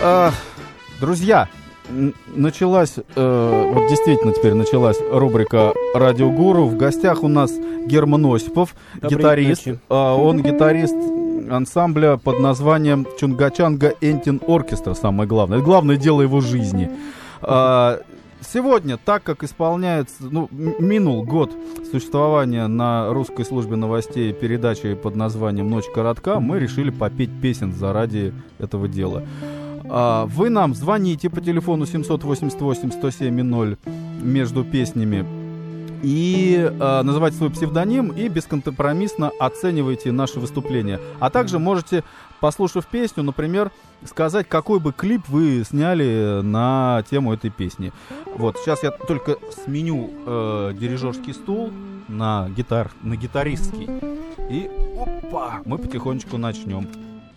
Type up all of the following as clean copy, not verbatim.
Друзья, началась, вот действительно теперь началась рубрика «Радио Гуру». В гостях у нас Герман Осипов, гитарист. Он гитарист ансамбля под названием Чунгачанга Энтин Оркестра, самое главное. Это главное дело его жизни. Сегодня, так как исполняется, минул год существования на русской службе новостей передачи под названием «Ночь коротка», мы решили попеть песен заради этого дела. Вы нам звоните по телефону 788-107-0 между песнями и называйте свой псевдоним и бескомпромиссно оценивайте наше выступление. А также можете, послушав песню, например, сказать, какой бы клип вы сняли на тему этой песни. Вот, сейчас я только сменю дирижерский стул на гитаристский. И опа, мы потихонечку начнем.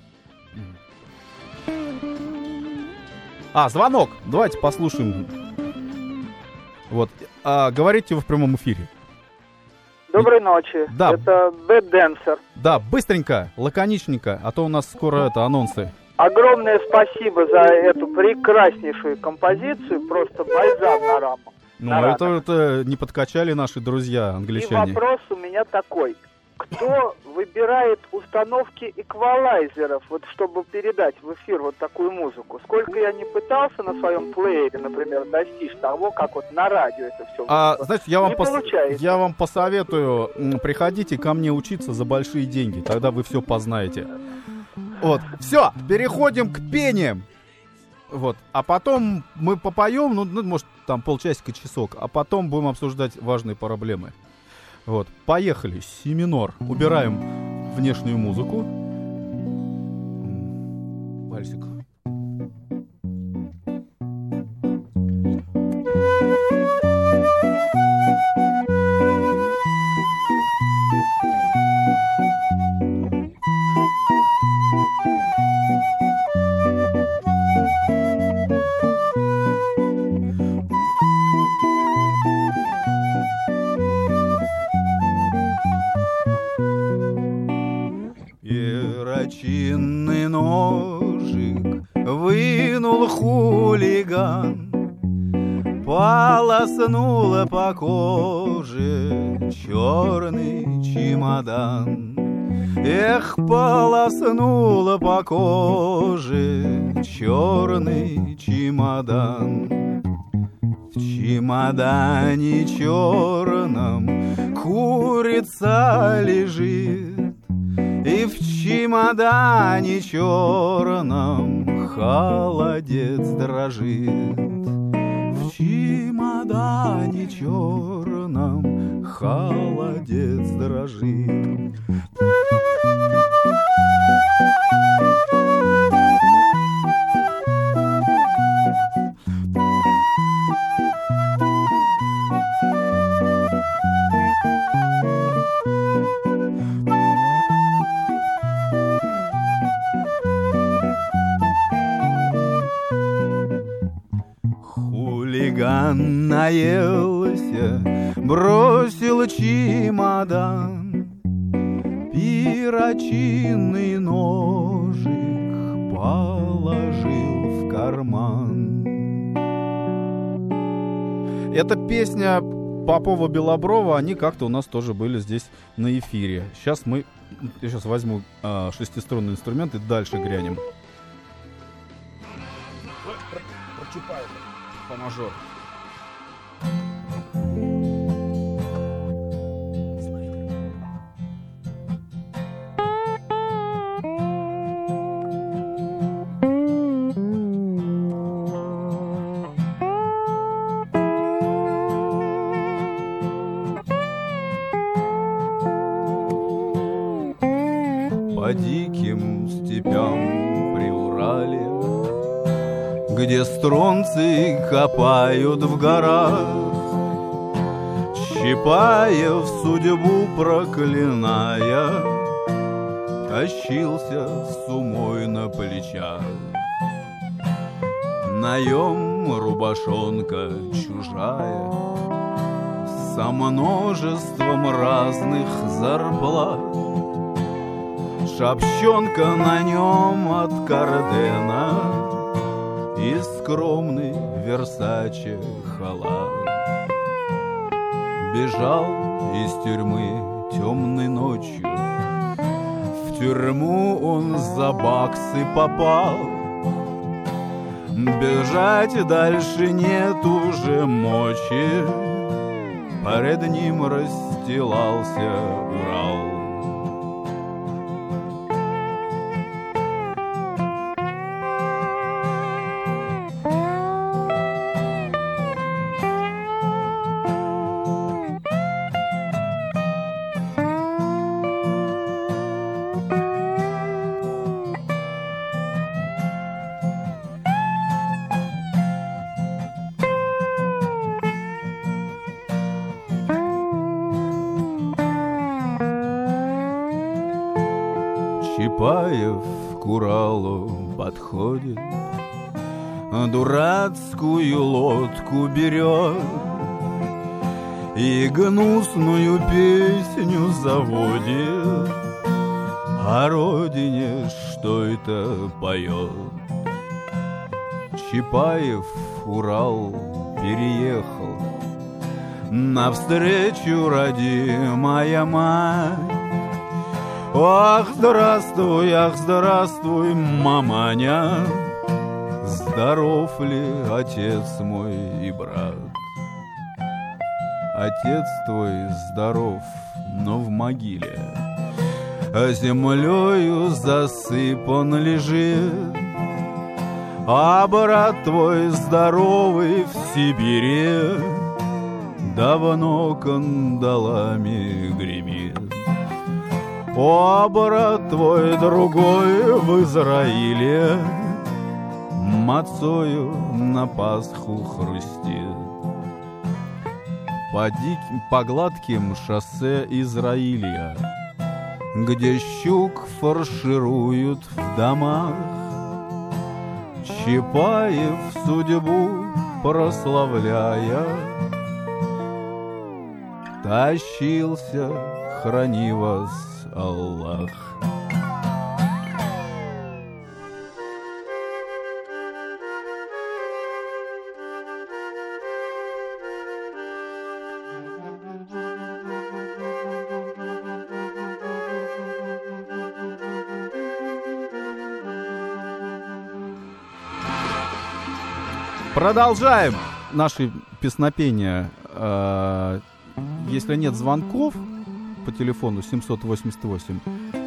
Звонок. Давайте послушаем. Вот. Говорите вы в прямом эфире. Доброй ночи. Да. Это Bad Dancer. Да, быстренько, лаконичненько, а то у нас скоро анонсы. Огромное спасибо за эту прекраснейшую композицию. Просто бальзам на раму. Это не подкачали наши друзья англичане. И вопрос у меня такой. Кто выбирает установки эквалайзеров, вот чтобы передать в эфир вот такую музыку? Сколько я не пытался на своем плеере, например, достичь того, как вот на радио это все знаете, я вам посоветую, приходите ко мне учиться за большие деньги, тогда вы все познаете. Вот, все, переходим к пениям. Вот, а потом мы попоем, может, там полчасика, часок, а потом будем обсуждать важные проблемы. Вот, поехали, си минор. Убираем внешнюю музыку. Вальсик. Перочинный ножик вынул хулиган, полоснула по коже черный чемодан. Эх, полоснула по коже черный чемодан. В чемодане черном курица лежит, и в чемодане черном холодец дрожит. В чемодане черном холодец дрожит. Хулиган наелся, бросил чемодан, перочинный ножик положил в карман. Эта песня Попова-Белоброва, они как-то у нас тоже были здесь на эфире. Я сейчас возьму шестиструнный инструмент и дальше грянем. Прочупаю по мажору. По диким степям Приуралья, где стронцы копают в горах, Чапаев, судьбу проклиная, тащился с умой на плечах. Наем рубашонка чужая, со множеством разных зарплат. Шапчонка на нем от Кардена, и скромный Версаче халат. Бежал из тюрьмы темной ночью, в тюрьму он за баксы попал. Бежать дальше нет уже мочи, перед ним расстилался Урал. Чапаев к Уралу подходит, дурацкую лодку берет и гнусную песню заводит. О родине что это поет? Чапаев Урал переехал, навстречу родимая мать. Ах, здравствуй, маманя, здоров ли отец мой и брат? Отец твой здоров, но в могиле, а землею засыпан лежит. А брат твой здоровый в Сибири, давно кандалами гремит. О, брат твой другой в Израиле мацою на Пасху хрустит. По гладким шоссе Израиля, где щук фаршируют в домах, Чапаев судьбу прославляя тащился, храни вас Аллах. Продолжаем наши песнопения. Если нет звонков по телефону 788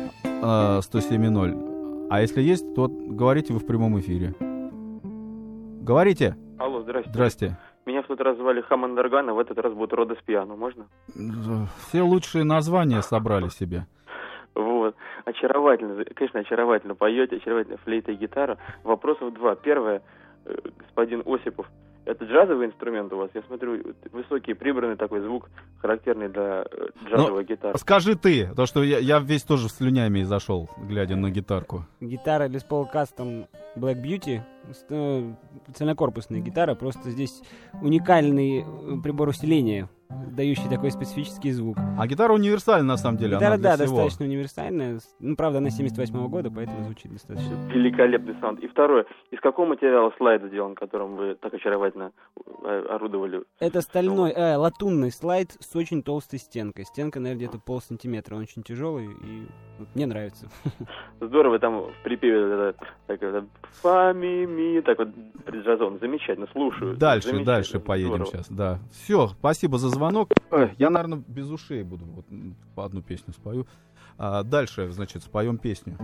107.0, а если есть, то говорите вы в прямом эфире. Говорите. Алло, здрасте. Здрасте. Меня в тот раз звали Хаман Дарган, а в этот раз будет Родос Пиано, можно? Все лучшие названия собрали себе. Вот. Очаровательно, конечно, очаровательно поете, очаровательно флейта и гитара. Вопросов два. Первое, господин Осипов, это джазовый инструмент у вас? Я смотрю, высокий, прибранный такой звук, характерный для джазовой гитары. Скажи ты, потому что я весь тоже слюнями зашел, глядя на гитарку. Гитара Les Paul Custom Black Beauty, цельнокорпусная гитара, просто здесь уникальный прибор усиления, дающий такой специфический звук. А гитара универсальна, на самом деле. Гитара, она для да, всего. достаточно универсальная. Ну, правда, она 78-го года, поэтому звучит достаточно. Великолепный саунд. И второе, из какого материала слайд сделан, которым вы так очаровательно орудовали? Это стальной, латунный слайд с очень толстой стенкой. Стенка, наверное, где-то полсантиметра. Он очень тяжелый, и мне нравится. Здорово, там в припеве фа-ми-ми, так вот преджазован. Замечательно, слушаю. Дальше поедем сейчас, да. Все, спасибо за звонок. Я, наверное, без ушей буду вот по одну песню спою. Дальше, значит, споем песню.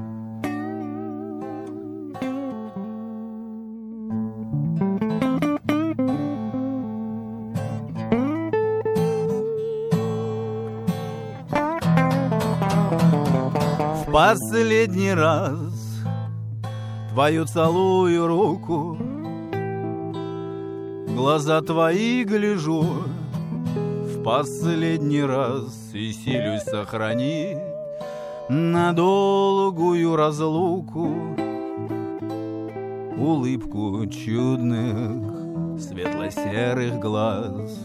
В последний раз твою целую руку, в глаза твои гляжу, в последний раз и силюсь сохранить на долгую разлуку улыбку чудных светло-серых глаз.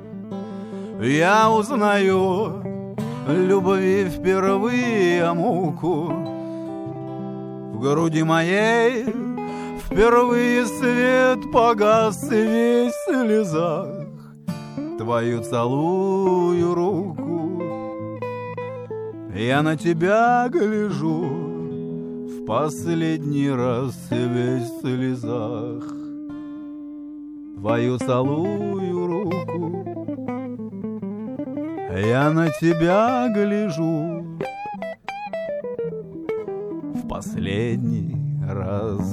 Я узнаю любви впервые муку в груди моей, Впервые свет погас и весь в слезах. Твою целую руку, я на тебя гляжу в последний раз весь в слезах. Твою целую руку, я на тебя гляжу в последний раз.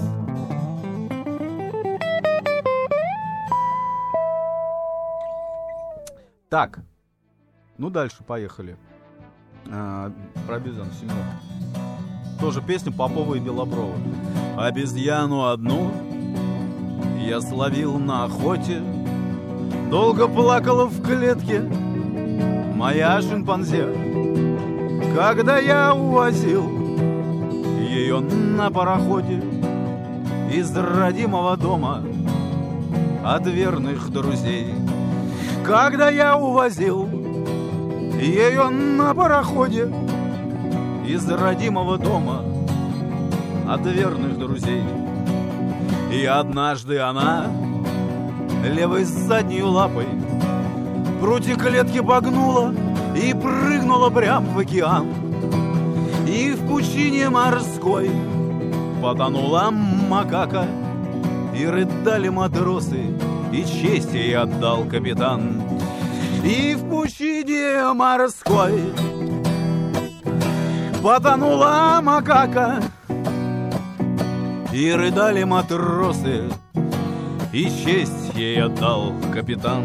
Так, ну дальше поехали. Про обезьяну Семёна. Тоже песня Попова и Белоброва. Обезьяну одну я словил на охоте, долго плакала в клетке моя шимпанзе. Когда я увозил ее на пароходе из родимого дома от верных друзей. Когда я увозил ее на пароходе из родимого дома от верных друзей. И однажды она левой задней лапой прутья клетки погнула и прыгнула прям в океан. И в пучине морской потонула макака, и рыдали матросы, и честь ей отдал капитан. И в пучине морской потонула макака, и рыдали матросы, и честь ей отдал капитан.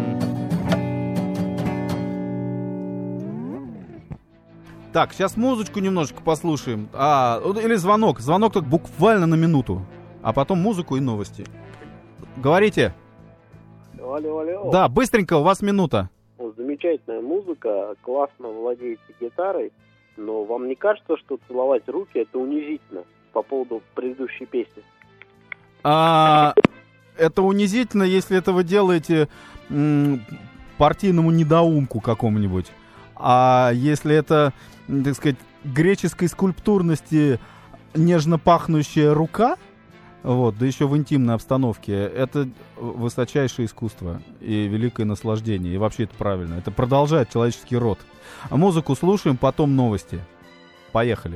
Так, сейчас музычку немножечко послушаем. Или звонок. Звонок так буквально на минуту. А потом музыку и новости. Говорите. Алло. Да, быстренько, у вас минута. Замечательная музыка, классно владеете гитарой, но вам не кажется, что целовать руки это унизительно по поводу предыдущей песни? Это унизительно, если это вы делаете партийному недоумку какому-нибудь. А если это, так сказать, греческой скульптурности нежно пахнущая рука, вот, да еще в интимной обстановке, это высочайшее искусство и великое наслаждение. И вообще это правильно. Это продолжает человеческий род. А музыку слушаем, потом новости. Поехали.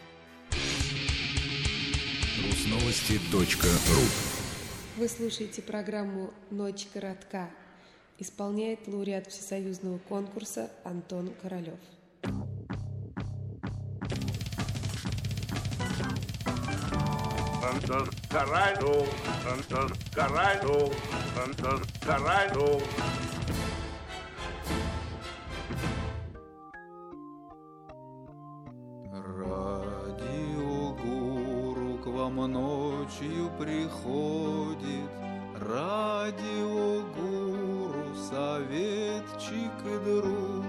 Русновости.ру. Вы слушаете программу «Ночь коротка». Исполняет лауреат всесоюзного конкурса Антон Королев. Радиогуру к вам ночью приходит, радиогуру советчик и друг,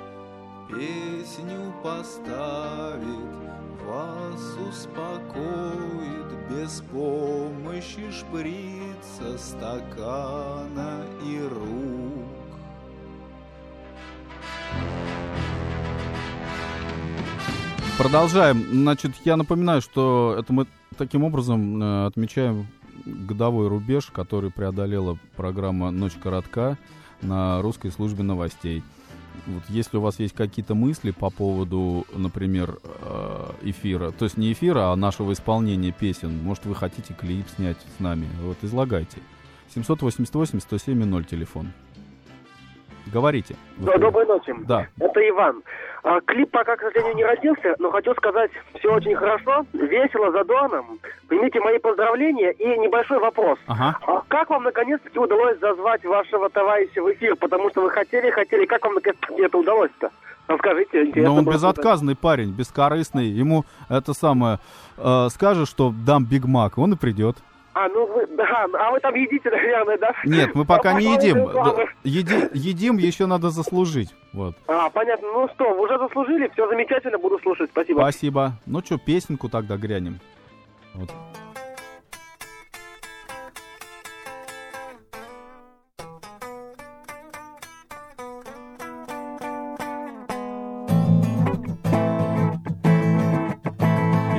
песню поставит, вас успокоит, без помощи шприца, стакана и рук. Продолжаем. Значит, я напоминаю, что это мы таким образом отмечаем годовой рубеж, который преодолела программа «Ночь коротка» на русской службе новостей. Вот, если у вас есть какие-то мысли по поводу, например, эфира, то есть не эфира, а нашего исполнения песен, может, вы хотите клип снять с нами, вот, излагайте. 788-107-0 телефон. Говорите. Доброй ночи. Да. Это Иван. Клип пока, к сожалению, не родился, но хочу сказать, все очень хорошо, весело, задорно. Примите мои поздравления и небольшой вопрос. Ага. Как вам наконец-таки удалось зазвать вашего товарища в эфир? Потому что вы хотели, как вам наконец-таки это удалось-то? Расскажите, интересно. Но он безотказный парень, бескорыстный. Ему это самое, скажешь, что дам Биг Мак, он и придет. Вы там едите, наверное, да? Нет, мы пока не едим. Едим еще надо заслужить. Вот. Понятно. Ну что, вы уже заслужили, все замечательно, буду слушать. Спасибо. Спасибо. Ну что, песенку тогда грянем. Вот.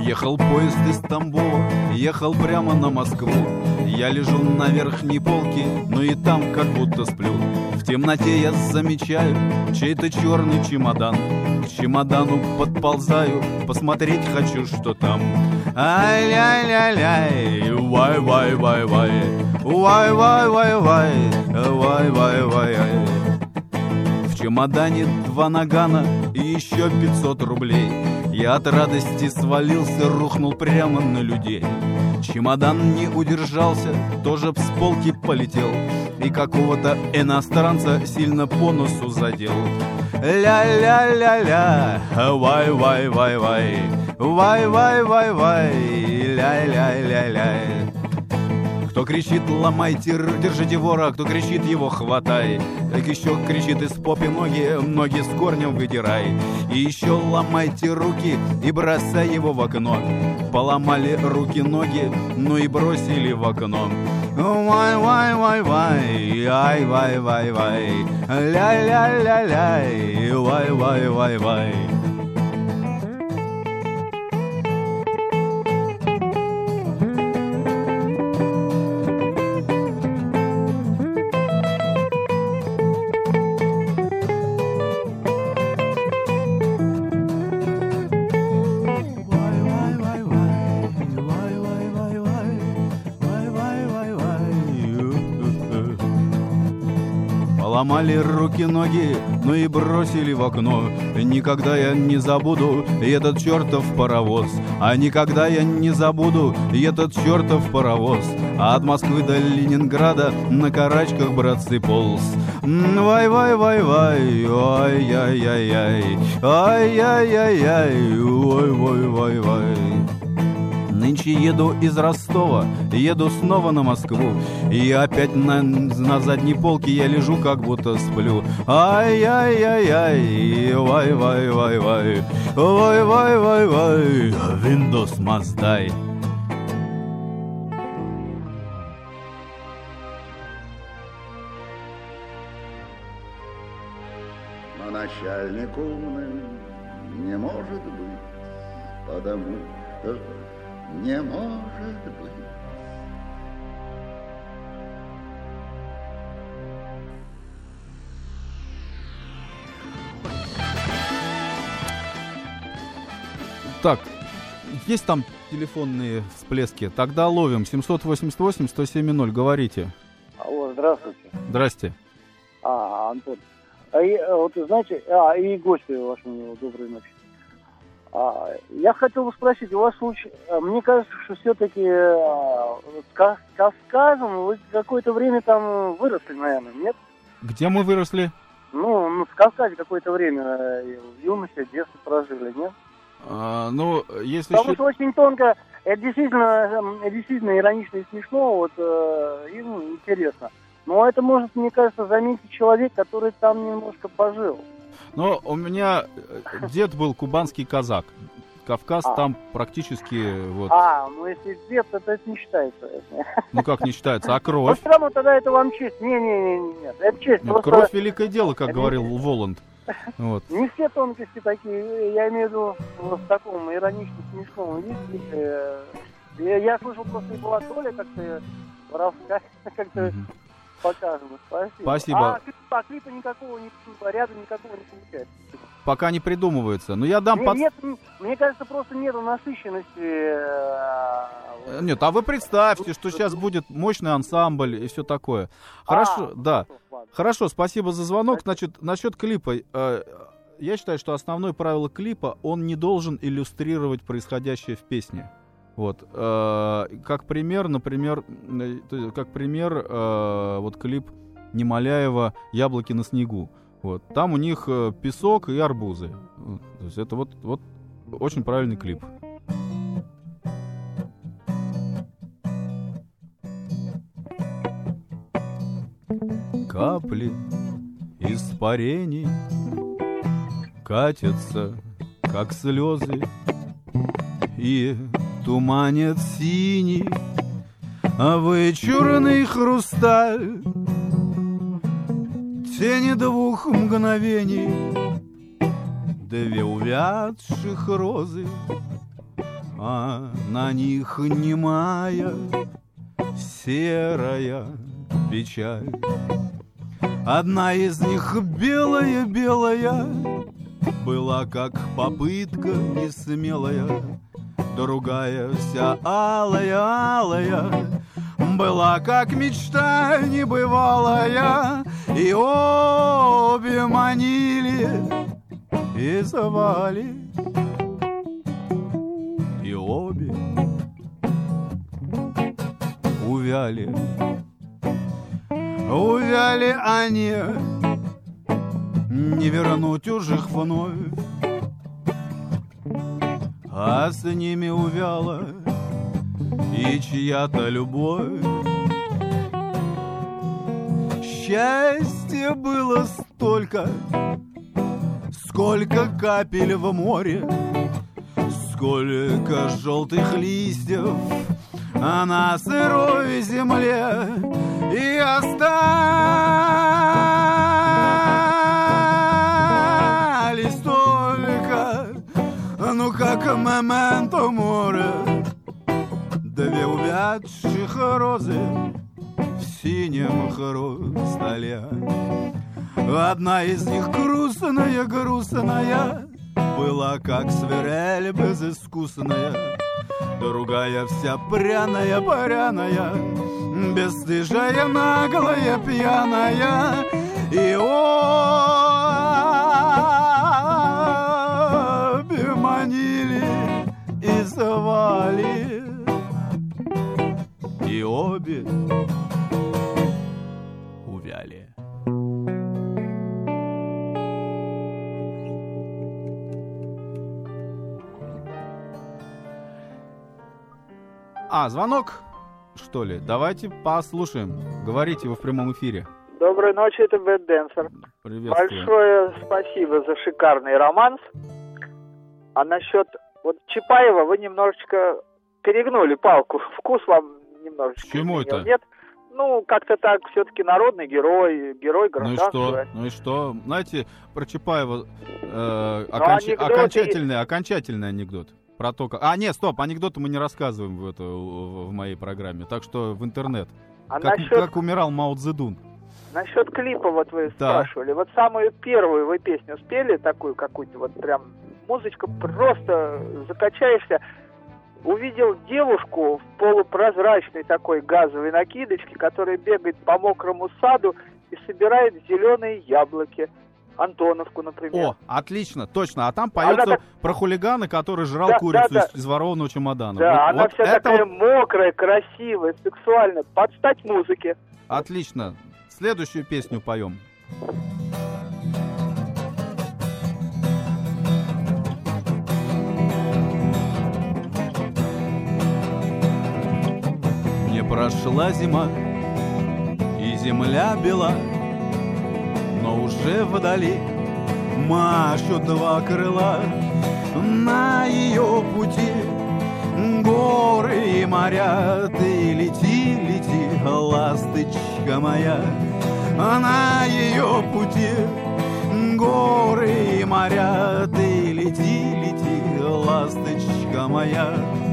Ехал поезд из Тамбова, ехал прямо на Москву. Я лежу на верхней полке, но и там как будто сплю. В темноте я замечаю чей-то черный чемодан. К чемодану подползаю, посмотреть хочу, что там. Ай-ляй-ляй-ляй, вай-вай-вай-вай, вай-вай-вай-вай, вай-вай-вай-вай. В чемодане 2 нагана и еще 500 рублей. Я от радости свалился, рухнул прямо на людей. Чемодан не удержался, тоже с полки полетел. И какого-то иностранца сильно по носу задел. Ля-ля-ля-ля, вай-вай-вай-вай, вай-вай-вай-вай, ля-ля-ля-ля. Кто кричит, ломайте, держите вора, кто кричит, его хватай. Так еще кричит, из попи ноги с корнем выдирай. И еще ломайте руки и бросай его в окно. Поломали руки-ноги, ну и бросили в окно. Вай-вай-вай-вай, ай-вай-вай-вай, ля-ля-ля-ляй, вай-вай-вай-вай. Ломали руки-ноги, ну и бросили в окно. Никогда я не забуду этот чертов паровоз. А никогда я не забуду этот чертов паровоз. А от Москвы до Ленинграда на карачках, братцы, полз. Вай-вай-вай-вай, ай-яй-яй-яй, ай-яй-яй-яй, ой-вай-вай-вай. Нынче еду из Ростова, еду снова на Москву. И опять на задней полке я лежу, как будто сплю. Ай-яй-яй-яй, вай-вай-вай-вай, вай-вай-вай-вай, Windows must die. Но начальник умный не может быть, потому что не может быть. Так, есть там телефонные всплески? Тогда ловим. 788-107-0, говорите. Алло, здравствуйте. Здрасте. Антон. Вот, знаете, и гости вашему доброй ночи. Я хотел бы спросить, у вас случай, мне кажется, что все-таки с Кавказом вы какое-то время там выросли, наверное, нет? Где мы выросли? Ну, в Кавказе какое-то время, в юности, детство прожили, нет? Ну, если... Потому что очень тонко, это действительно иронично и смешно, вот, и, интересно. Но это может, мне кажется, заметить человек, который там немножко пожил. Но у меня дед был кубанский казак. Кавказ там практически вот... Ну если дед, то это не считается. Ну как не считается, а кровь? Вот все равно тогда это вам честь. Нет, это честь. Нет, просто... Кровь — великое дело, как говорил Воланд. Вот. Не все тонкости такие, я имею в виду в таком иронично-смешном виде. Я слышал, просто и была доля как-то воровская, как-то... Показано, спасибо. Клипа никакого, ряда никакого не получается. Пока не придумывается. Но я дам... Нет, мне кажется, просто нету насыщенности. Нет, а вы представьте, что сейчас будет мощный ансамбль и все такое. Хорошо, да. Хорошо, спасибо за звонок. Значит, насчет клипа. Я считаю, что основное правило клипа, он не должен иллюстрировать происходящее в песне. Вот, как пример, например, вот клип Немоляева «Яблоки на снегу». Вот, там у них песок и арбузы. То есть это вот очень правильный клип. Капли испарений катятся, как слезы, и туманит синий, а вычурный хрусталь, тени 2 мгновений, 2 увядших розы, а на них немая серая печаль. Одна из них белая-белая была как попытка несмелая, другая вся алая-алая была как мечта небывалая, и обе манили и звали, и обе увяли. Увяли они, не вернуть уж их вновь, а с ними увяла и чья-то любовь. Счастья было столько, сколько капель в море, сколько желтых листьев на сырой земле, и остались только, ну как моменто море, две увядших розы в синем хрустале. Одна из них грустная, была как свирель безыскусная, другая вся пряная, бесстыжая, наглая, пьяная, и обе манили и звали, и обе увяли. Звонок, что ли? Давайте послушаем. Говорите, вы в прямом эфире. Доброй ночи, это Бэд Дэнсер. Приветствую. Большое спасибо за шикарный романс. А насчет вот Чапаева вы немножечко перегнули палку. Вкус вам немножечко. Почему это? Нет? Ну, как-то так, все-таки народный герой гражданства. Ну и что? Знаете, про Чапаева анекдоты... окончательный анекдот. Про то, как... нет, стоп, анекдоты мы не рассказываем в моей программе, так что в интернет. Как умирал Мао Цзэдун. Насчет клипа вот вы спрашивали. Вот самую первую вы песню спели, такую какую-то вот прям музычка, просто закачаешься. Увидел девушку в полупрозрачной такой газовой накидочке, которая бегает по мокрому саду и собирает зеленые яблоки. Антоновку, например. О, отлично, точно. А там поется про хулигана, который жрал курицу из ворованного чемодана. Да, она вся такая мокрая, красивая, сексуальная. Под стать музыке. Отлично. Следующую песню поем. Не прошла зима, и земля бела, но уже вдали машут два крыла. На ее пути горы и моря. Ты лети, лети, ласточка моя. На ее пути горы и моря. Ты лети, лети, ласточка моя.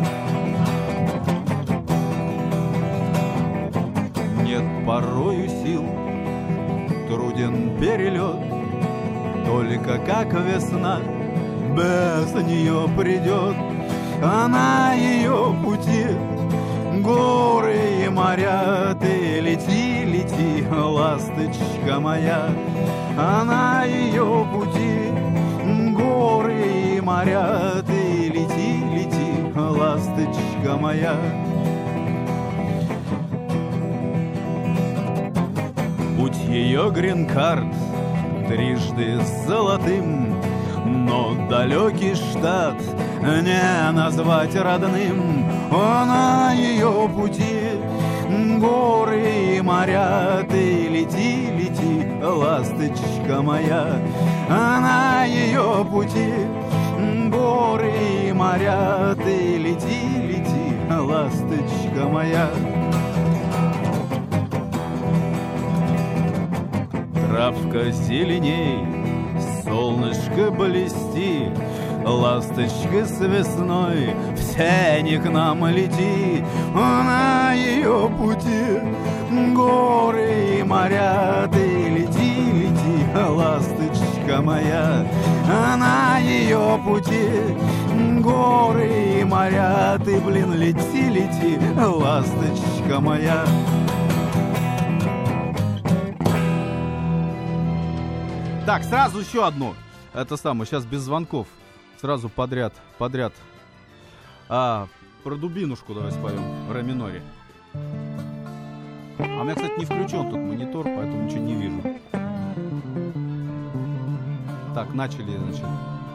Нет порою сил, труден перелет, только как весна без нее придет. А на ее пути горы и моря. Ты лети, лети, ласточка моя. А на ее пути горы и моря. Ты лети, лети, ласточка моя. Путь ее грин-карт трижды золотым, но далекий штат не назвать родным. На ее пути горы и моря. Ты лети, лети, ласточка моя. На ее пути горы и моря. Ты лети, лети, ласточка моя. Травка зеленей, солнышко блести, ласточка с весной в тени к нам лети на ее пути. Горы и моря, ты лети, лети, ласточка моя, на ее пути. Горы и моря, ты, блин, лети, лети, ласточка моя. Так, сразу еще одну. Это самое, сейчас без звонков. Сразу подряд. Про дубинушку давай споем в ре миноре. А у меня, кстати, не включен тут монитор, поэтому ничего не вижу. Так, начали, значит.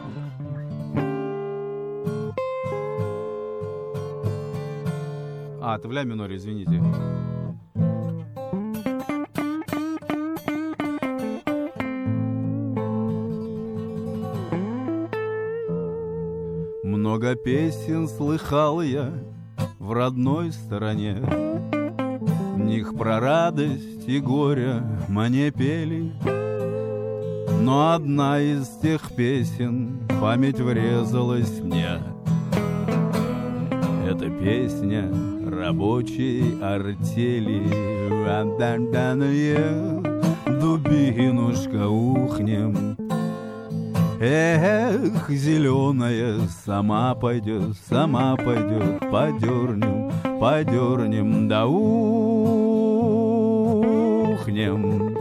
Это в ля миноре, извините. Много песен слыхал я в родной стороне, в них про радость и горе мне пели. Но одна из тех песен в память врезалась мне. Это песня рабочей артели. Дубинушка ухнем. Эх, зеленая, сама пойдет, подернем, да ухнем.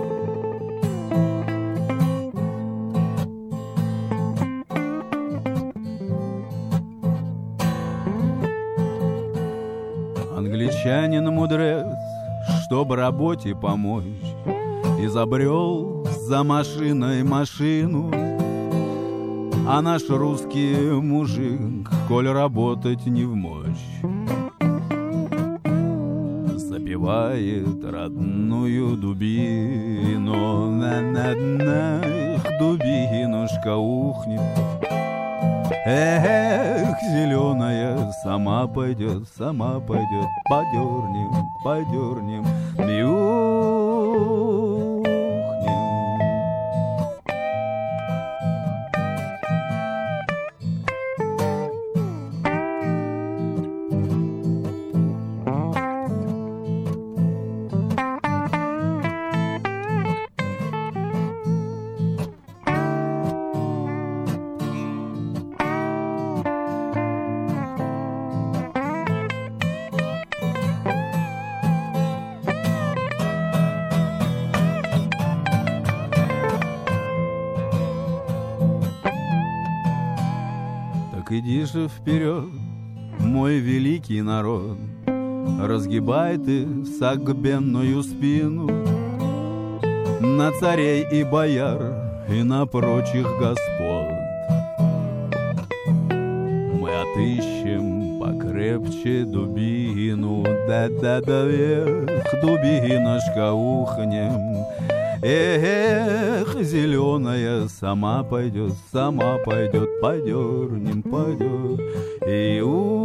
Англичанин-мудрец, чтоб работе помочь, изобрел за машиной машину. А наш русский мужик, коль работать не вмочь, запевает родную дубину. Эх, дубинушка ухнет. Эх, зеленая, сама пойдет, подернем, и ухнем. Иди же вперед, мой великий народ, разгибай ты согбенную спину на царей и бояр и на прочих господ. Мы отыщем покрепче дубину, да-да-да, вверх, дубинушка, ухнем. Эх, зеленая, сама пойдет, подернем, и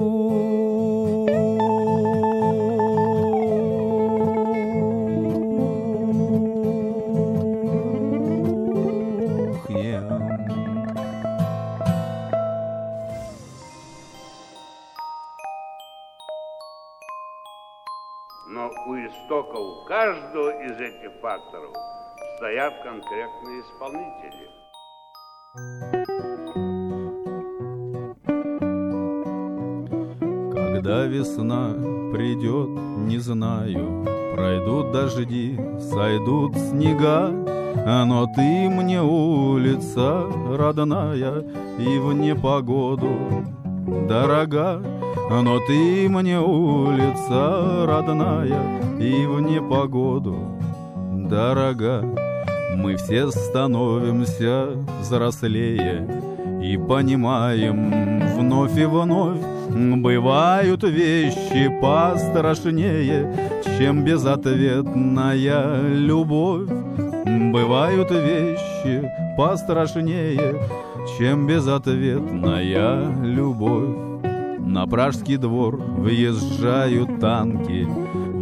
ухнем. Но у истоков каждого из этих факторов стоят конкретные исполнители. Когда весна придет, не знаю, пройдут дожди, сойдут снега, но ты мне улица родная и в непогоду дорога. Но ты мне улица родная и в непогоду дорога. Мы все становимся взрослее и понимаем вновь и вновь, бывают вещи пострашнее, чем безответная любовь. Бывают вещи пострашнее, чем безответная любовь. На Пражский двор въезжают танки,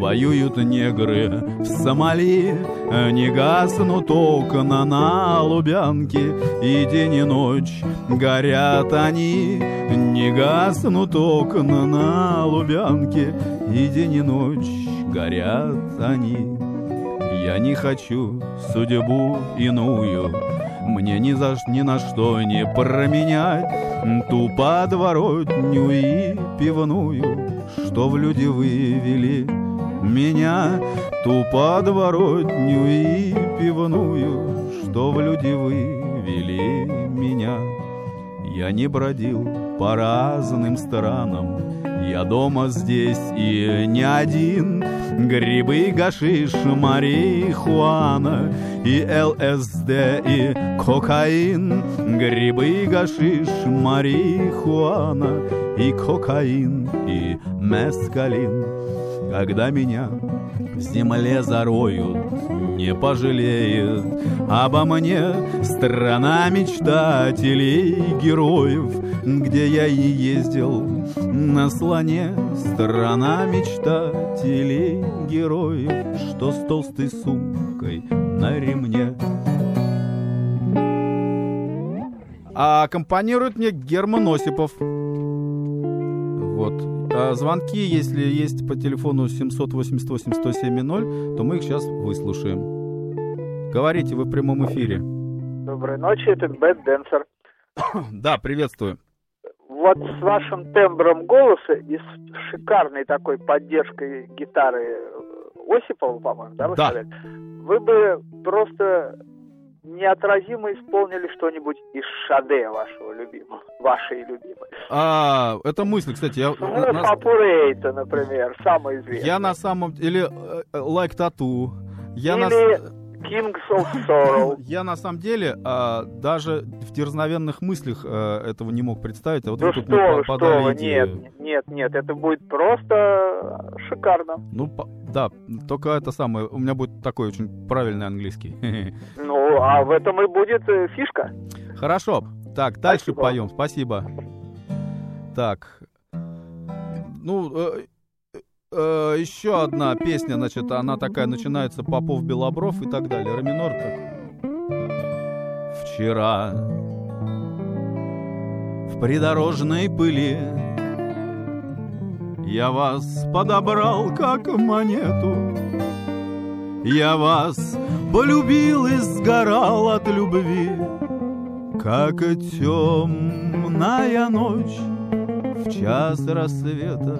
воюют негры в Сомали, не гаснут окна на Лубянке, и день и ночь горят они. Не гаснут окна на Лубянке, и день и ночь горят они. Я не хочу судьбу иную, мне ни на что не променять ту подворотню и пивную, что в люди вывели меня. Ту подворотню и пивную, что в люди вывели меня. Я не бродил по разным странам, я дома здесь и не один. Грибы, гашиш, марихуана и ЛСД и кокаин. Грибы, гашиш, марихуана и кокаин и мескалин. Когда меня в земле зароют, не пожалеет обо мне страна мечтателей, героев, где я и ездил на слоне. Страна мечтателей, героев, что с толстой сумкой на ремне. А аккомпанирует мне Герман Осипов. Вот. А звонки, если есть по телефону 788-107-0, то мы их сейчас выслушаем. Говорите, вы в прямом эфире. Доброй ночи, это Бэд Дэнсер. Да, приветствую. Вот с вашим тембром голоса и с шикарной такой поддержкой гитары Осипова, по-моему, да, вы сказали? Вы бы просто неотразимо исполнили что-нибудь из Шаде вашего любимого, вашей любимой. Это мысль, кстати. Опурейта, например, самый известный. Я на самом... Или Like Tattoo. Kings of Sorrow. Я на самом деле даже в дерзновенных мыслях этого не мог представить. А вот ну что вы, нет, это будет просто шикарно. Ну, да, только это самое, у меня будет такой очень правильный английский. Ну, а в этом и будет фишка. Хорошо, так, дальше поем, спасибо. Так, ну... еще одна песня, значит, она такая начинается Попов, Белобров и так далее. Ре минор так. Вчера в придорожной пыли я вас подобрал как монету. Я вас полюбил и сгорал от любви, как темная ночь в час рассвета.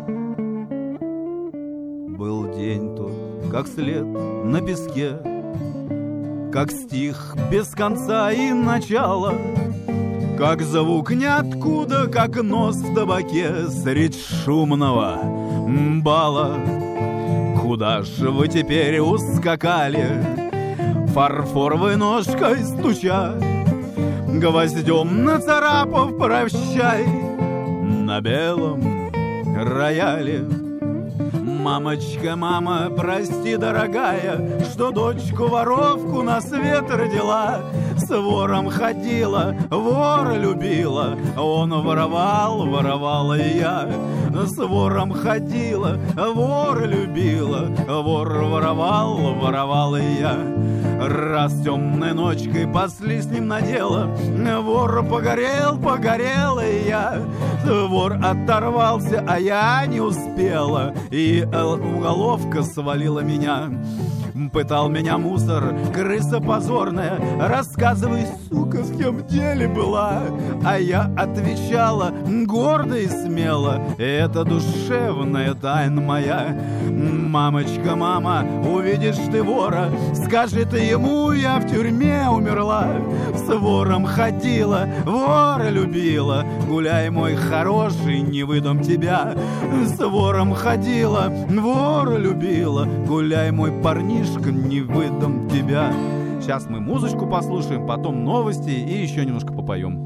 Был день тот, как след на песке, как стих без конца и начала, как звук ниоткуда, как нос в табаке средь шумного бала. Куда ж вы теперь ускакали, фарфоровой ножкой стуча, гвоздем нацарапав прощай на белом рояле? Мамочка, мама, прости, дорогая, что дочку-воровку на свет родила. С вором ходила, вора любила, он воровал, воровала и я. С вором ходила, вора любила, вор воровал, воровала и я. Раз темной ночкой пасли с ним на дело, вор погорел, погорела и я. Вор оторвался, а я не успела, и уголовка свалила меня. Пытал меня мусор, крыса позорная, рассказывай, сука, с кем в деле была. А я отвечала гордо и смело, это душевная тайна моя. Мамочка, мама, увидишь ты вора, скажи ты ему, я в тюрьме умерла. С вором ходила, вора любила, гуляй, мой хороший, не выдам тебя. С вором ходила, вора любила, гуляй, мой парнишка, не выдам тебя. Сейчас мы музычку послушаем, потом новости и еще немножко попоем.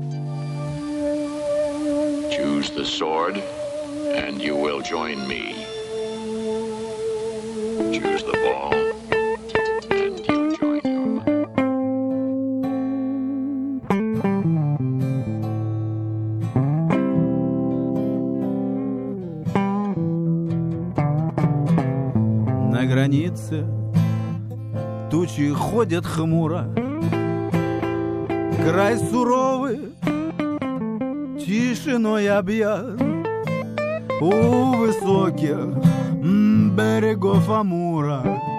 Choose the sword, and you will join me. Choose the ball, and you join your man. На границе тучи ходят хмуро, край суровый тишиной объят. У высоких берегов Амура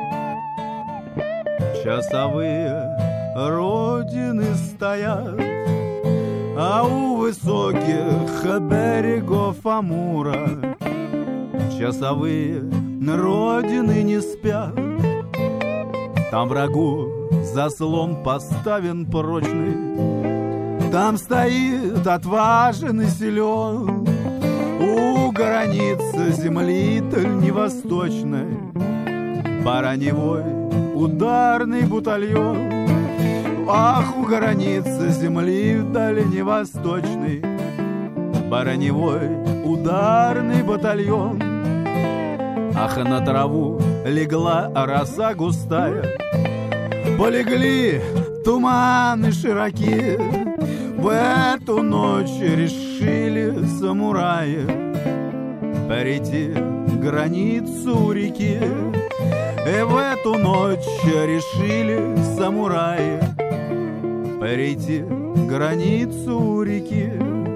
часовые родины стоят, а у высоких берегов Амура часовые родины не спят. Там врагу заслон поставен прочный, там стоит отважен и силен. У границы земли дальневосточной бароневой ударный батальон. Ах, у границы земли дальневосточной бароневой ударный батальон. Ах, на траву легла роса густая, полегли туманы широкие. В эту ночь решили самураи перейти границу у реки. И в эту ночь решили самураи перейти границу у реки.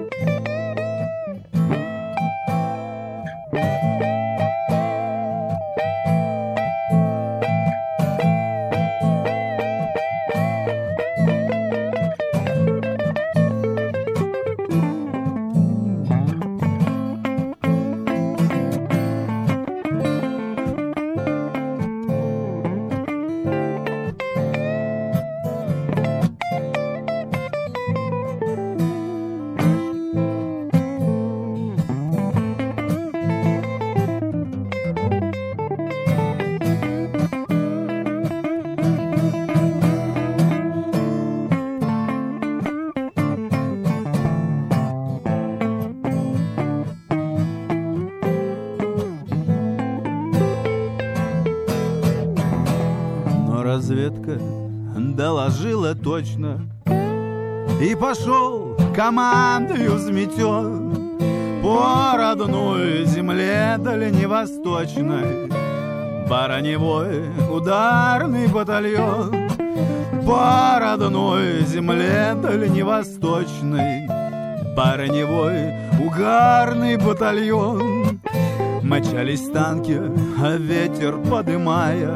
Разведка доложила точно, и пошел командою взметен по родной земле дальневосточной бароневой ударный батальон. По родной земле дальневосточной бароневой угарный батальон. Мчались танки, а ветер подымая,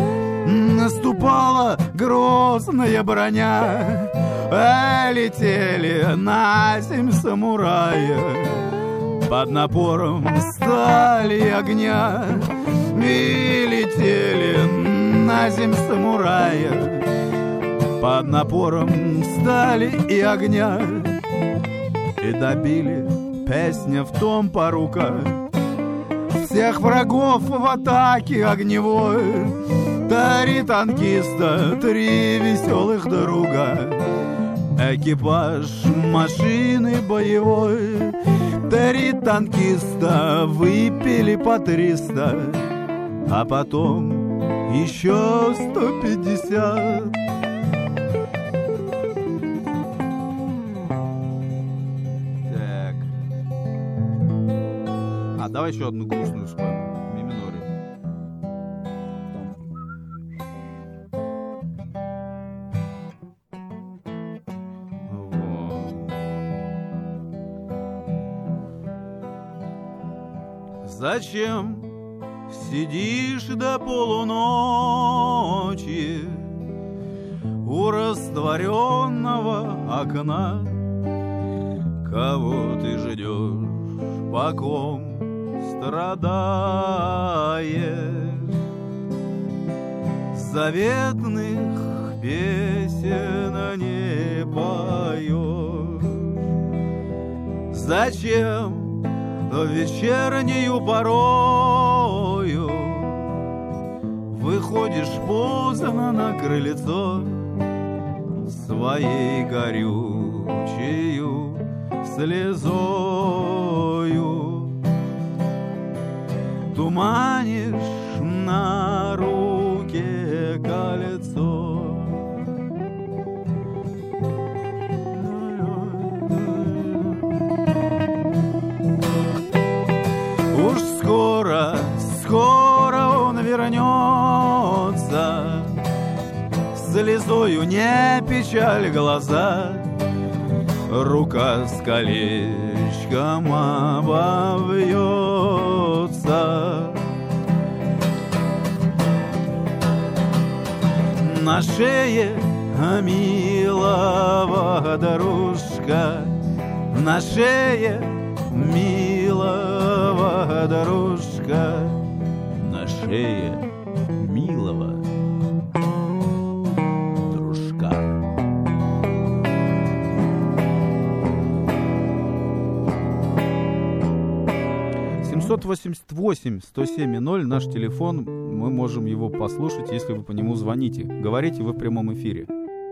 наступала грозная броня, летели насемь самураи под напором стали и огня. И летели насемь самураи под напором стали и огня. И добили песня в том порука всех врагов в атаке огневой. 3 танкиста, 3 веселых друга, экипаж машины боевой. 3 танкиста выпили по 300, а потом еще 150. Так. А давай еще одну грустную вспомним. Зачем сидишь до полуночи у растворенного окна? Кого ты ждешь, по ком страдаешь? Заветных песен не поешь. Зачем в вечернюю порою выходишь поздно на крыльцо своей горючею слезою? Туманишь на руке кольцо. Уж скоро он вернется улыбнется, слезою не печаль глаза, рука с колечком обовьется. На шее милого дорожка, на шее милого дорожка, на шее милого дружка. 788-107-0 наш телефон, мы можем его послушать, если вы по нему звоните. Говорите вы в прямом эфире.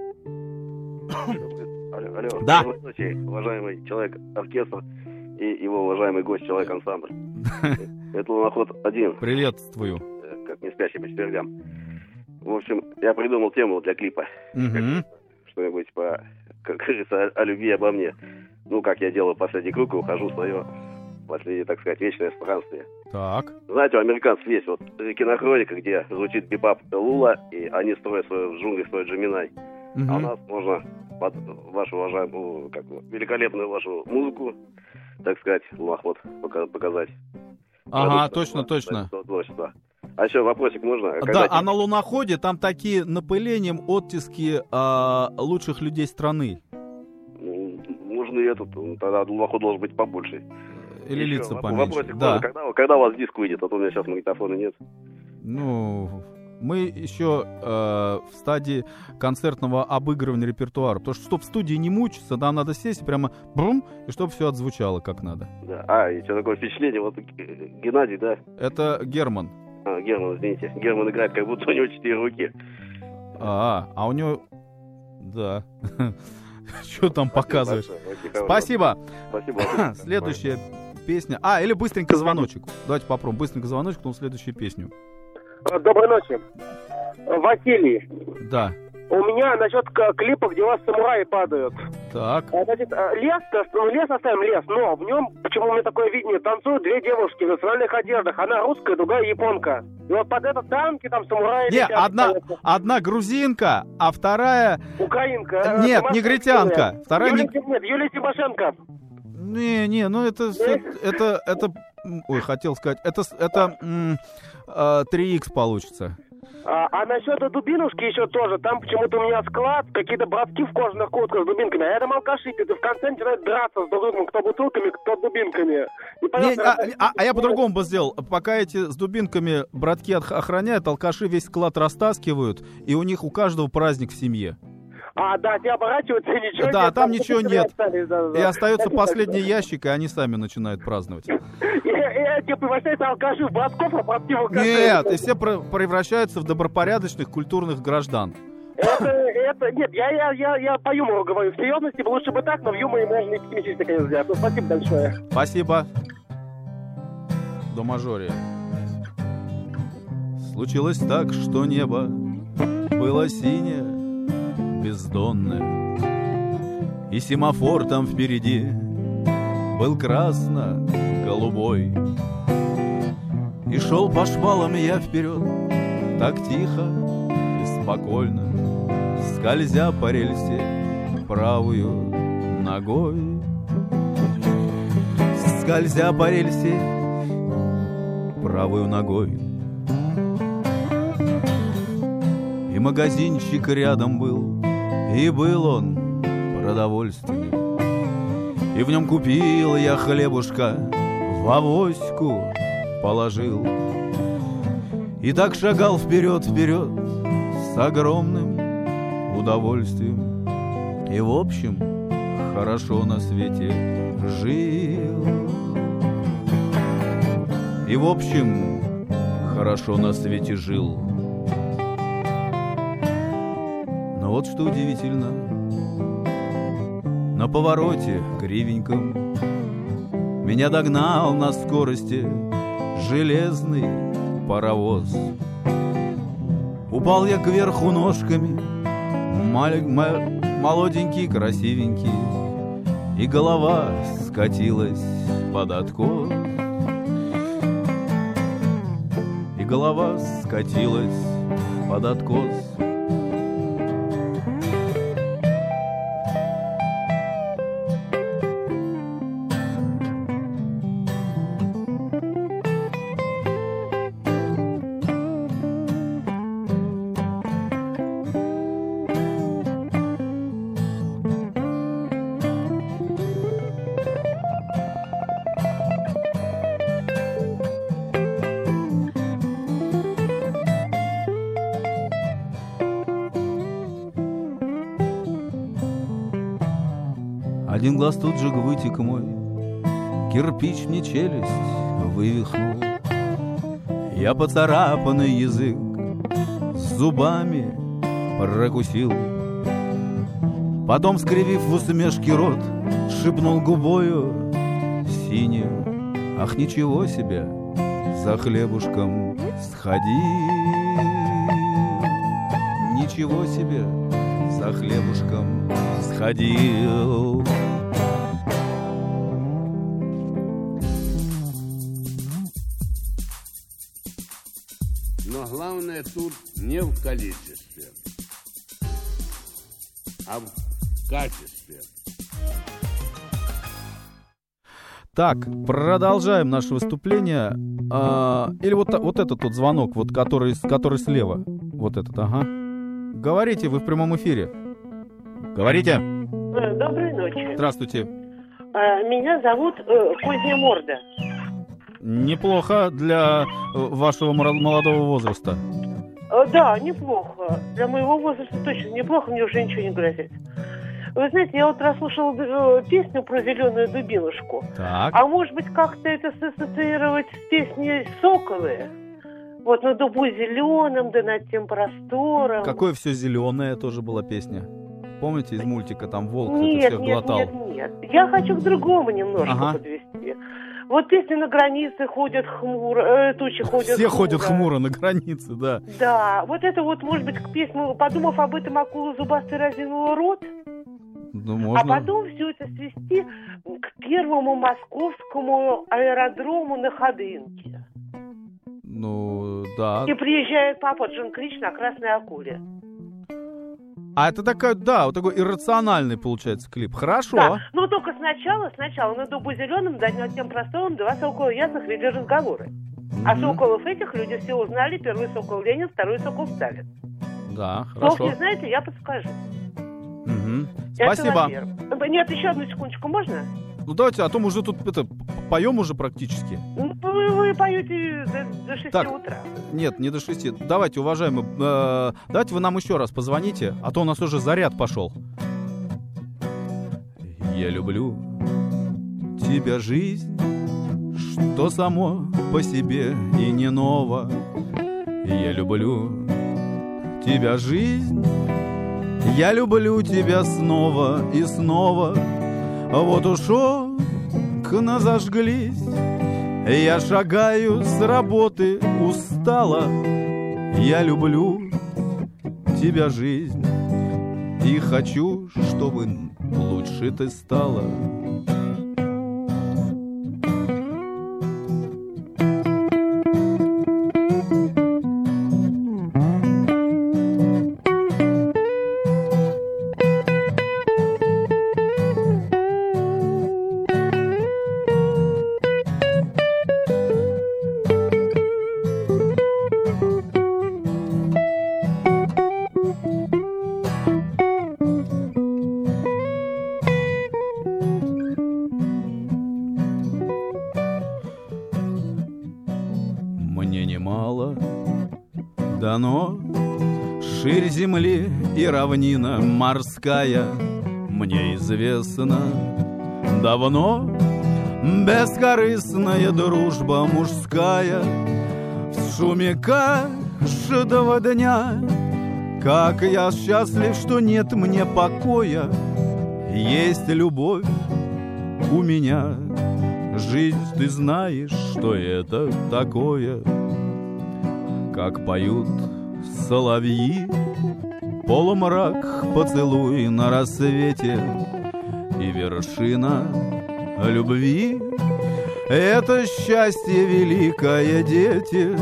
Алло. Да. Уважаемый человек-оркестр и его уважаемый гость человек-ансамбль. Это Луноход-1. Приветствую. Как не спящий по четвергам. В общем, я придумал тему для клипа. Что-нибудь как говорится, о любви, обо мне. Ну, как я делаю последний круг и ухожу в свое последнее, так сказать, вечное странствие. Так. Знаете, у американцев есть вот кинохроника, где звучит бибап Лула, и они строят в джунглях строят Джеминай. А у нас можно под вашу уважаемую, великолепную вашу музыку, так сказать, Луноход показать. Ага, точно. А еще вопросик можно? Да, а на Луноходе там такие напылением оттиски лучших людей страны. Можно и этот, тогда Луноход должен быть побольше. Или еще лица поменьше. Вопросик да. можно, когда у вас диск выйдет? А то у меня сейчас магнитофона нет. Ну, мы еще в стадии концертного обыгрывания репертуара. Потому что, чтобы в студии не мучиться, нам надо сесть прямо брум, и чтобы все отзвучало как надо. Да. И что такое впечатление? Вот Геннадий, да? Это Герман. Герман, извините. Герман играет, как будто у него 4 руки. А у него... Да. Что там показываешь? Спасибо. Следующая песня. Или быстренько звоночек. Давайте попробуем. Быстренько звоночек, потом следующую песню. Доброй ночи. Василий. Да. У меня насчет клипа, где у вас самураи падают. Так. Значит, лес оставим лес, но в нем, почему у меня такое видение, танцуют две девушки в национальных одеждах. Одна русская, другая японка. И вот под этот танки там самураи... Нет, одна грузинка, а вторая... Украинка. Нет, негритянка. Вторая... Юлия Тимошенко. Не, ну это... Ой, хотел сказать. Это 3х получится. А насчет дубинушки еще тоже. Там почему-то у меня склад, какие-то братки в кожаных куртках с дубинками. А это алкаши, и в конце начинают драться с друг другом, кто бутылками, кто дубинками. Я по-другому бы сделал. Пока эти с дубинками братки охраняют, алкаши весь склад растаскивают, и у них у каждого праздник в семье. Да, те оборачиваются, и ничего нет. Да, там ничего нет. И остается последний ящик, и они сами начинают праздновать. И превращаются алкаши в братков, а братки в алкашей. Нет, и все превращаются в добропорядочных культурных граждан. Нет, я по юмору говорю. В серьезности лучше бы так, но в юморе можно и пессимистично, конечно, сделать. Ну, спасибо большое. Спасибо. До мажория. Случилось так, что небо было синее, бездонное, и семафор там впереди был красно-голубой. И шел по шпалам я вперед, так тихо и спокойно, скользя по рельсе правую ногой. Скользя по рельсе правую ногой. И магазинчик рядом был, и был он продовольственный. И в нем купил я хлебушка, в авоську положил. И так шагал вперед с огромным удовольствием. И в общем, хорошо на свете жил. И в общем, хорошо на свете жил. Но вот что удивительно, на повороте кривеньком меня догнал на скорости железный паровоз. Упал я кверху ножками, молоденький, красивенький, и голова скатилась под откос. И голова скатилась под откос. Один глаз тут же вытек мой, кирпич мне челюсть вывихнул. Я поцарапанный язык с зубами прокусил. Потом, скривив в усмешке рот, шепнул губою синим: ах, ничего себе, за хлебушком сходи. Ничего себе, за хлебушком сходил. Но главное тут не в количестве, а в качестве. Так, продолжаем наше выступление. Или вот этот вот звонок, вот который слева. Вот этот, ага. Говорите, вы в прямом эфире. Говорите. Доброй ночи. Здравствуйте. Меня зовут Поздняя Морда. Неплохо для вашего молодого возраста. Да, неплохо. Для моего возраста точно неплохо, мне уже ничего не грозит. Вы знаете, я вот расслушала песню про зеленую дубинушку. Так. А может быть, как-то это ассоциировать с песней «Соколы»? Вот на дубу зеленым, да над тем простором. Какое все зеленое тоже была песня. Помните из мультика, там волк Нет, это всех глотал? Нет. Я хочу к другому немножко подвести. Вот песни на границе ходят хмуро, тучи ходят Все хмуро. ходят хмуро на границе, да. Да, вот это вот, может быть, к песне, подумав об этом, акула зубастой разинула рот. Ну, можно. А потом все это свести к первому московскому аэродрому на Ходынке. Ну, да. И приезжает папа Джон Крич на красной акуле. А это такая, да, вот такой иррациональный получается клип. Хорошо. Да, но только сначала на дубу зеленом, да над тем простором, два сокола ясных вели разговоры. А соколов этих люди все узнали. Первый сокол Ленин, второй сокол Сталин. Да, хорошо. Слов не знаете, я подскажу. Спасибо. Нет, еще одну секундочку, можно? Ну давайте, а то мы уже тут поем уже практически. Ну, вы поете до 6 утра. Нет, не до 6. Давайте, уважаемые, давайте вы нам еще раз позвоните, а то у нас уже заряд пошел. Я люблю тебя, жизнь, что само по себе и не ново. Я люблю тебя, жизнь, я люблю тебя снова и снова. Вот уж окна зажглись, я шагаю с работы устала. Я люблю тебя, жизнь, и хочу, чтобы лучше ты стала. Ширь земли и равнина морская мне известна давно. Бескорыстная дружба мужская в шуме каждого дня. Как я счастлив, что нет мне покоя, есть любовь у меня. Жизнь, ты знаешь, что это такое, как поют соловьи, полумрак, поцелуй на рассвете и вершина любви. Это счастье великое, дети,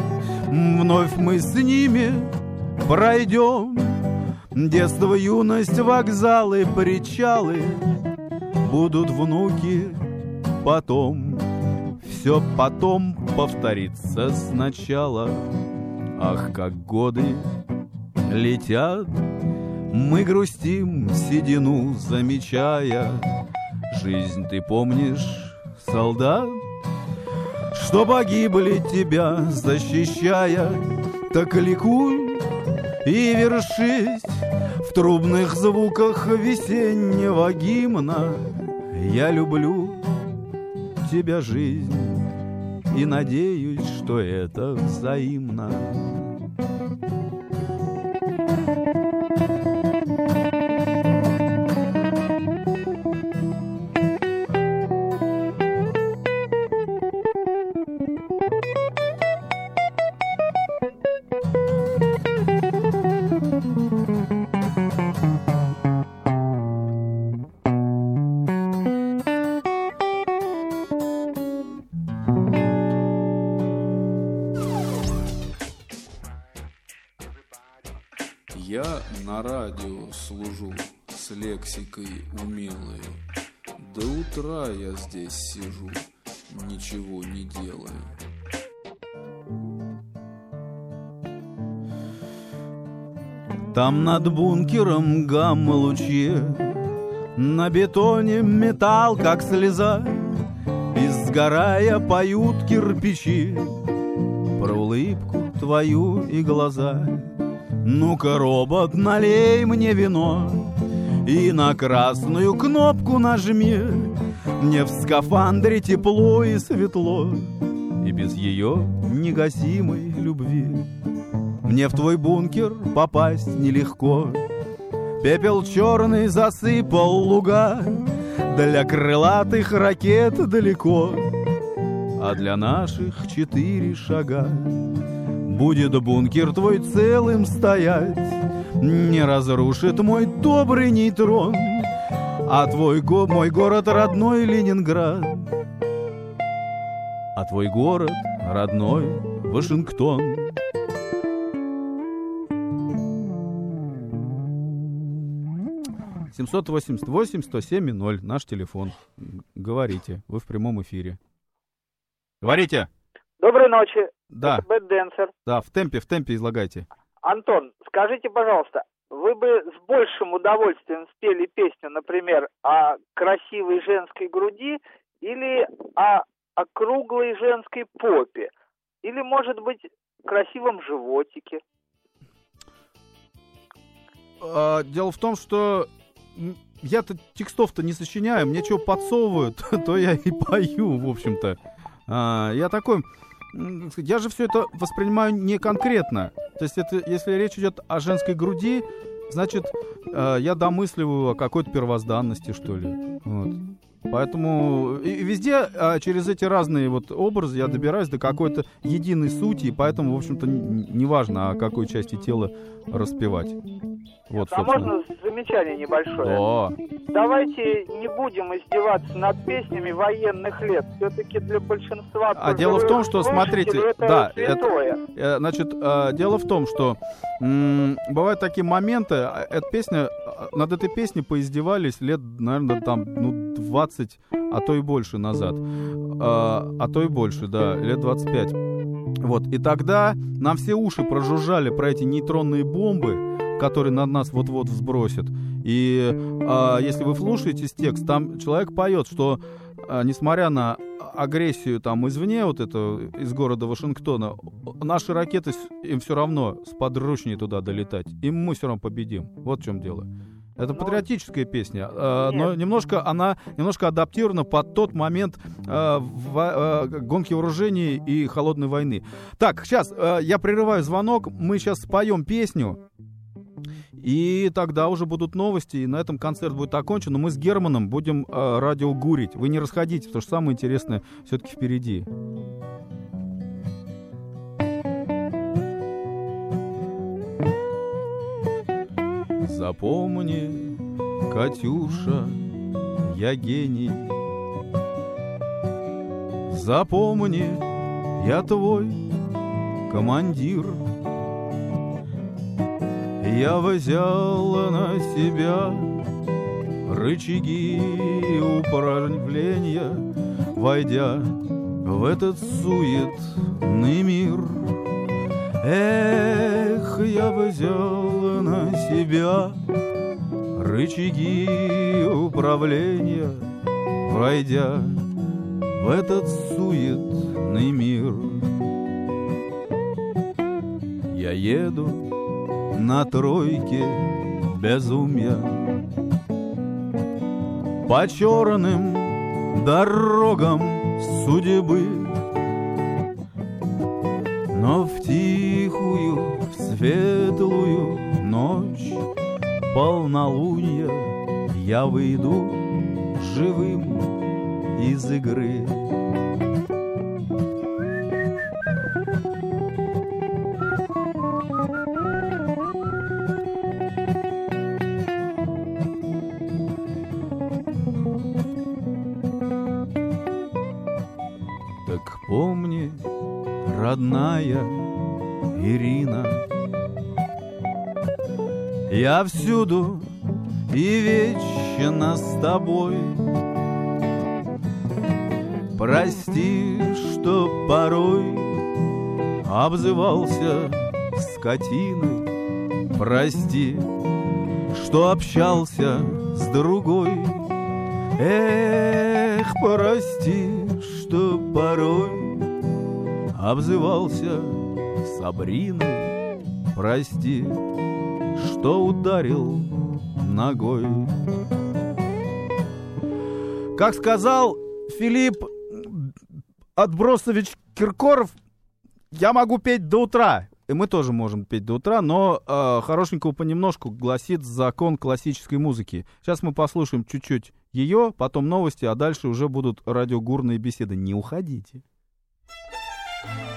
вновь мы с ними пройдем. Детство, юность, вокзалы, причалы, будут внуки потом. Все потом повторится сначала. Ах, как годы летят, мы грустим, седину замечая. Жизнь, ты помнишь, солдат, что погибли тебя защищая? Так ликуй и вершись в трубных звуках весеннего гимна. Я люблю тебя, жизнь, и надеюсь, что это взаимно. Я на радио служу с лексикой умелой. До утра я здесь сижу, ничего не делаю. Там над бункером гамма-лучи, на бетоне металл, как слеза, и сгорая поют кирпичи про улыбку твою и глаза. Ну-ка, робот, налей мне вино и на красную кнопку нажми. Мне в скафандре тепло и светло, и без ее негасимой любви. Мне в твой бункер попасть нелегко. Пепел черный засыпал луга, для крылатых ракет далеко, а для наших 4 шага. Будет бункер твой целым стоять, не разрушит мой добрый нейтрон, а мой город родной Ленинград, а твой город родной Вашингтон. (788-107-0) наш телефон. Говорите, вы в прямом эфире. Говорите. Доброй ночи. Да. Bad Dancer. Да, в темпе излагайте. Антон, скажите, пожалуйста, вы бы с большим удовольствием спели песню, например, о красивой женской груди или о округлой женской попе? Или, может быть, красивом животике? Дело в том, что я-то текстов-то не сочиняю, мне что подсовывают, то я и пою, в общем-то. Я такой... Я же все это воспринимаю не конкретно. То есть, если речь идет о женской груди, значит, я домысливаю о какой-то первозданности, что ли. Вот. Поэтому и везде через эти разные вот образы я добираюсь до какой-то единой сути, и поэтому, в общем-то, не важно, о какой части тела распевать. Вот, а можно замечание небольшое? Да. Давайте не будем издеваться над песнями военных лет. Все-таки для большинства... А дело в том, что, смотрите, это святое. Значит, дело в том, что бывают такие моменты, над этой песней поиздевались лет, наверное, там, 20, а то и больше назад. А то и больше, да, лет 25. Вот, и тогда нам все уши прожужжали про эти нейтронные бомбы, которые на нас вот-вот взбросят. И если вы вслушаетесь текст, там человек поет, что несмотря на агрессию там извне, вот это, из города Вашингтона, наши ракеты, им все равно сподручнее туда долетать. И мы все равно победим. Вот в чем дело. Это патриотическая песня, но она немножко адаптирована под тот момент гонки вооружений и холодной войны. Так, сейчас я прерываю звонок, мы сейчас споем песню, и тогда уже будут новости, и на этом концерт будет окончен. Но мы с Германом будем радиогурить. Вы не расходитесь, потому что самое интересное все-таки впереди. Запомни, Катюша, я гений. Запомни, я твой командир. Я взял на себя рычаги управления, войдя в этот суетный мир. Эх, я взял на себя рычаги управления, войдя в этот суетный мир. Я еду на тройке безумия по черным дорогам судьбы, но в тихую, в светлую ночь полнолуния я выйду живым из игры. Так помни, родная Ирина, я всюду и вечно с тобой. Прости, что порой обзывался скотиной, прости, что общался с другой. Эх, прости, что порой обзывался Сабриной, прости, что ударил ногой. Как сказал Филипп Отбросович Киркоров, я могу петь до утра. И мы тоже можем петь до утра, но хорошенького понемножку гласит закон классической музыки. Сейчас мы послушаем чуть-чуть ее, потом новости, а дальше уже будут радиогурные беседы. Не уходите.